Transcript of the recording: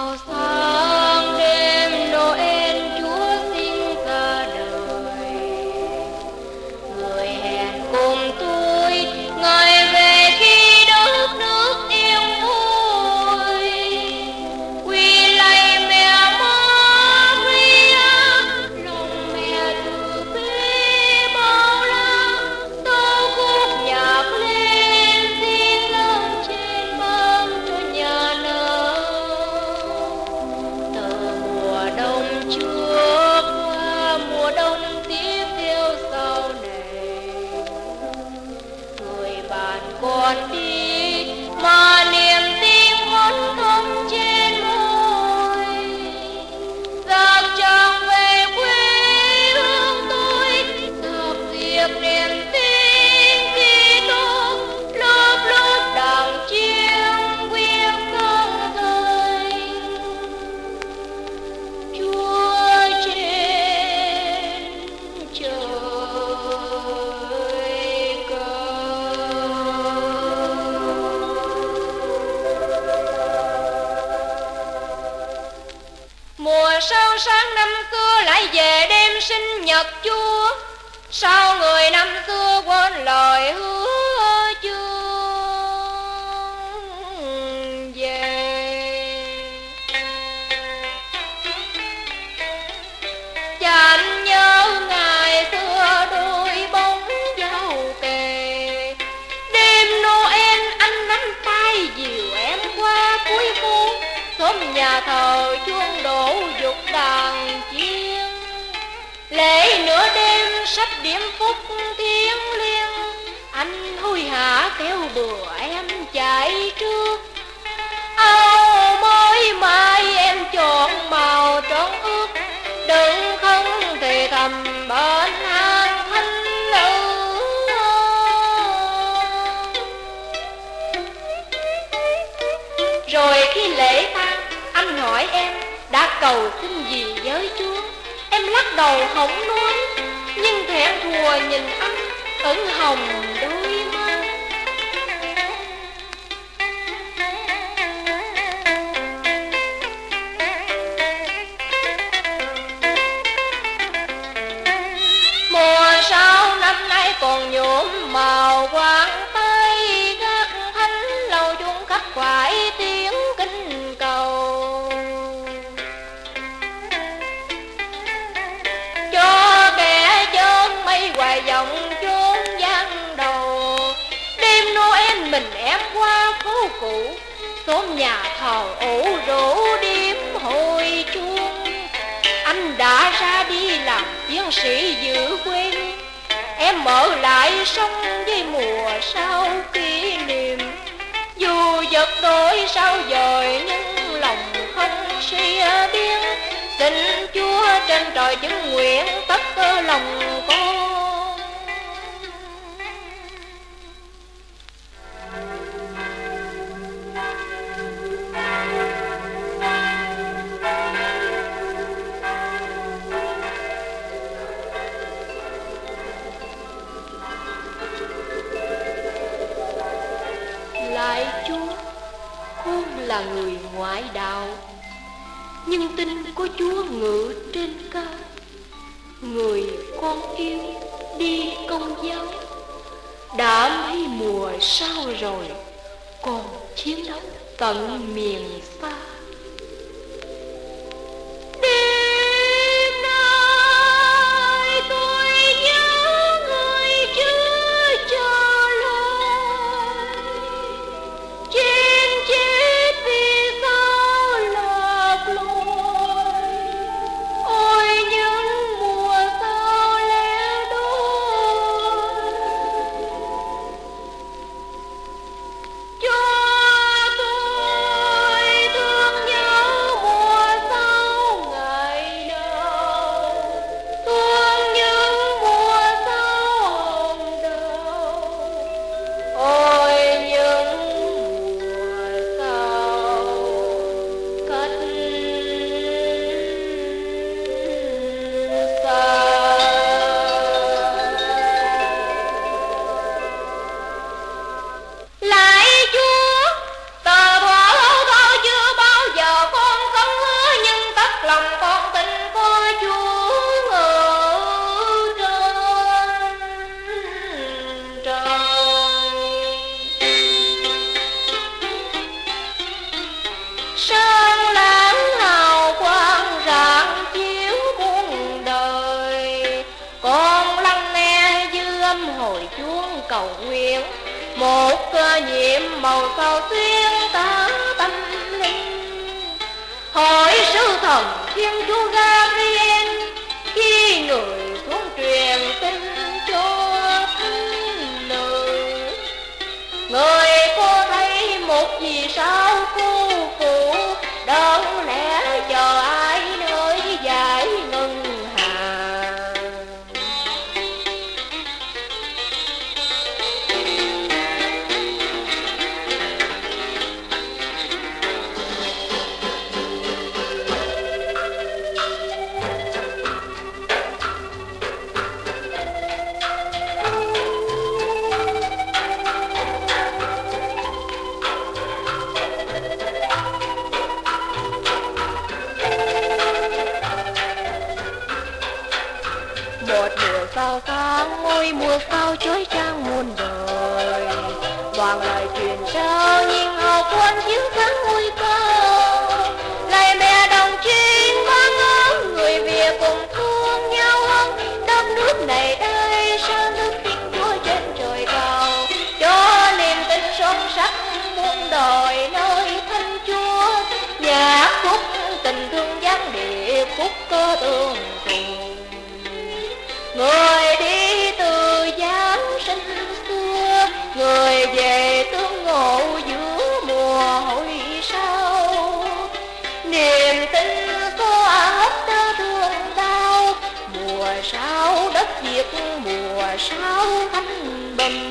Vào sáng đêm Noel Chúa sinh ra đời, người hẹn cùng tôi ngày về khi đất nước yên vui. Quy lạy mẹ Maria, lòng mẹ từ bi bao la, tâu khúc nhạc lên xin lòng trên ban cho nhà nở. Từ mùa đông trước qua mùa đông tiếp theo sau này, người bạn còn đi mà niềm tin vẫn thấm trên môi. Rằng chẳng về quê hương tôi, thập việc niềm tin Kitô, lớp lớp đàn chiêng quyên không thời. Chúa trên trời cao. Mùa sao sáng năm xưa lại về đêm sinh nhật Chúa, sao người năm xưa quên lời hứa chưa về. Chẳng nhớ ngày xưa đôi bóng giao kề, đêm Noel anh nắm tay dìu em qua cuối phố, xóm nhà thờ chuông đổ dục đàn chiêng. Lễ nửa đêm sắp điểm phút thiêng liêng, anh hối hả kéo bừa em chạy trước. Áo mới mai em chọn màu trắng ướt, đừng không thì thầm bên hàng thanh nữ. Rồi khi lễ tan, anh hỏi em đã cầu xin gì với Chúa. Em lắc đầu không nói, nhưng thẹn thùa nhìn anh ửng hồng đôi mắt. Mùa sau năm nay còn nhuộm màu quang tây, các thánh lâu chung khắc khoải tiếng kinh cầu. Cho kẻ chơn mây hoài vọng chốn giang đầu, đêm Noel mình em qua phố cũ, xóm nhà thờ ủ rũ điếm hồi chuông. Anh đã ra đi làm chiến sĩ giữ quê hương, em ở lại sống với mùa sau kỷ niệm. Dù vật đổi sao dời nhưng lòng không suy biến, xin Chúa trên trời chứng nguyện tất cơ lòng con. Lạy Chúa, con là người ngoại đạo, nhưng tin có Chúa ngự trên cao. Người con yêu đi công giáo, đã mấy mùa sau rồi còn chiến đấu tận miền xa. Đêm nay tôi nhớ người chưa trở lại, trên chết vì sao lạc lối. Ôi những mùa sao lẻ đôi, cho tôi thương màu sao xuyên cả tâm linh. Hỏi sư thần Thiên Chúa Gabriel, khi người xuống truyền tin cho thánh nữ, người có thấy một vì sao cô phụ, đơn lẽ chờ ai nơi giải ngân hàng. Một mùa sao sáng ngôi mùa sao chói chang muôn đời, vang lời truyền sao nhìn hào quang chiếu sáng ngôi cao. Lạy mẹ đồng trinh ba ngàn người Việt cùng thương nhau hơn, đất nước này đây sao nước tiếng Chúa trên trời cao, cho niềm tin son sắc muôn đời nơi thánh Chúa. Nhạc khúc tình thương giáng địa khúc có tương cùng, người đi từ Giáng sinh xưa, người về tương ngộ giữa mùa hội sau. Niềm tin xóa hết đau thương đau, mùa sau đất Việt mùa sau thanh bình.